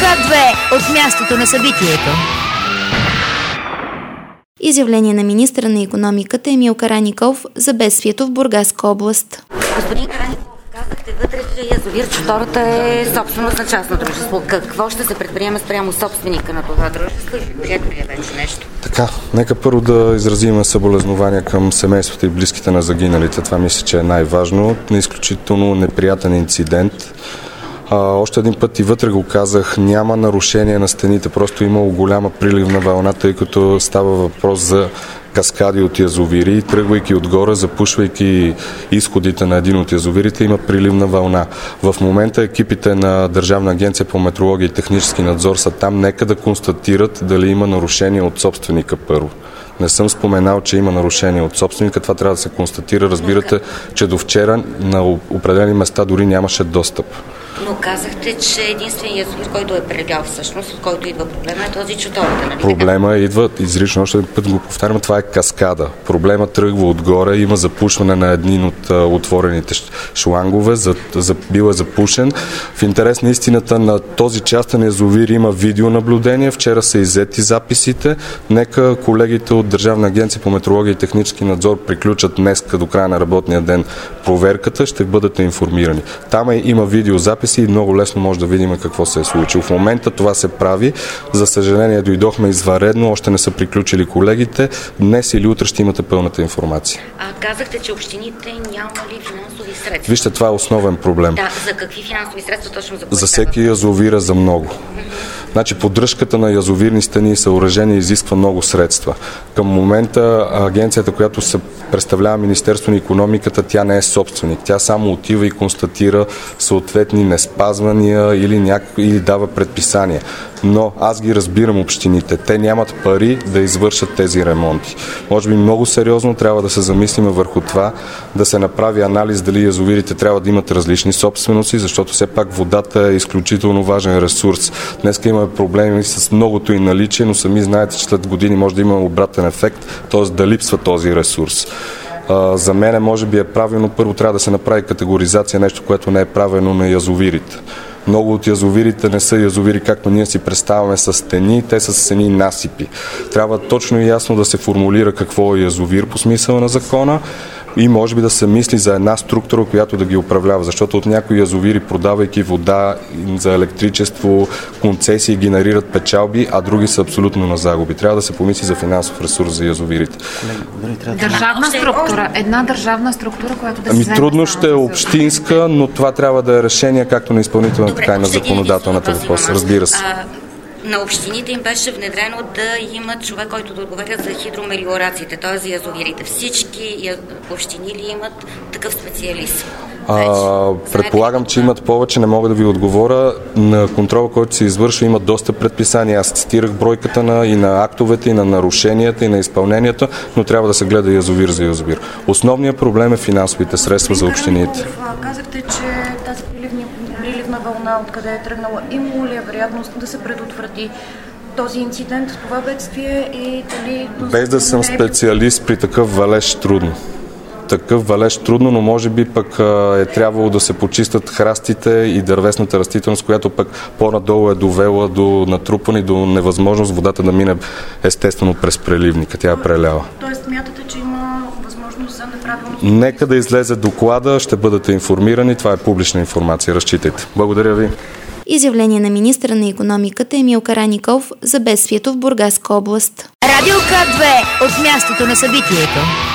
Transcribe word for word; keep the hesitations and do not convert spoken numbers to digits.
К две от мястото на събитието. Изявление на министъра на икономиката Емил Караниколов за бедствието в Бургаска област. Господин Караниколов, казахте вътре, че язовир Чудората е собственост на частно дружество. Какво ще се предприема спрямо собственика на това дружество? Прието ли е вече нещо? Така, нека първо да изразим съболезнования към семействата и близките на загиналите. Това мисля, че е най-важно. На изключително неприятен инцидент. А, още един път и вътре го казах, няма нарушение на стените, просто имало голяма приливна вълна, тъй като става въпрос за каскади от язовири, тръгвайки отгоре, запушвайки изходите на един от язовирите, има приливна вълна. В момента екипите на Държавна агенция по метрология и технически надзор са там, нека да констатират дали има нарушение от собственика първо. Не съм споменал, че има нарушение от собственика, това трябва да се констатира. Разбирате, че до вчера на определени места дори нямаше достъп. Но казахте, че единственият язовир, който е прелял всъщност, от който идва проблема, е този Чудората, нали? Проблема идва, изрично, още един път го повтарям, това е каскада. Проблема тръгва отгоре, има запушване на един от а, отворените шлангове, за, за, бил е запушен. В интерес на истината на този частен язовир има видеонаблюдение, вчера са иззети записите. Нека колегите от Държавна агенция по метрология и технически надзор приключат днеска до края на работния ден проверката, ще бъдете информирани. Там е, има видеозаписи и много лесно може да видим какво се е случило. В момента това се прави. За съжаление дойдохме извънредно, още не са приключили колегите. Днес или утре ще имате пълната информация. А казахте, че общините нямали финансови средства. Вижте, това е основен проблем. Да, за какви финансови средства точно за За всеки язовира за много. Значи поддръжката на язовирни стени и съоръжения изисква много средства. Към момента агенцията, която се представлява Министерство на икономиката, тя не е собственик. Тя само отива и констатира съответни неспазвания или, няко... или дава предписания. Но аз ги разбирам общините. Те нямат пари да извършат тези ремонти. Може би много сериозно трябва да се замислим върху това, да се направи анализ дали язовирите трябва да имат различни собствености, защото все пак водата е изключително важен ресурс. Днеска имаме проблеми с многото и наличие, но сами знаете, че след години може да има обратен ефект, т.е. да липсва този ресурс. Uh, за мен може би е правилно, първо трябва да се направи категоризация, нещо, което не е правено на язовирите. Много от язовирите не са язовири, както ние си представяме с стени, те са с едни насипи. Трябва точно и ясно да се формулира какво е язовир по смисъла на закона и може би да се мисли за една структура, която да ги управлява, защото от някои язовири, продавайки вода за електричество, концесии генерират печалби, а други са абсолютно на загуби. Трябва да се помисли за финансов ресурс за язовирите. Държавна структура, една държавна структура, която да се Ами трудно ще е общинска, но това трябва да е решение както на изпълнителната, така и на законодателната въпрос. Разбира се. На общините им беше внедрено да имат човек, който да отговаря за хидромелиорациите, т.е. за язовирите. Всички общини ли имат такъв специалист? А, предполагам, че имат повече, не мога да ви отговоря. На контрола, който се извършва, има доста предписания. Аз цитирах бройката на, и на актовете, и на нарушенията, и на изпълненията, но трябва да се гледа язовир за язовир. Основният проблем е финансовите средства за общините. Казахте, че тази приливна вълна, откъде е тръгнала, имало ли е вероятност да се предотврати този инцидент, това бедствие и дали... Без да съм специалист, при такъв валеж трудно. Такъв валеж трудно, но може би пък е трябвало да се почистят храстите и дървесната растителност, която пък по-надолу е довела до натрупване, до невъзможност водата да мине естествено през преливника. Тя е преляла. Тоест смятате, че има възможност за неправилност? Нека да излезе доклада, ще бъдете информирани. Това е публична информация. Разчитайте. Благодаря ви. Изявление на министъра на икономиката Емил Караниколов за бедствието в Бургаска област. Радио К две от мястото на събитието.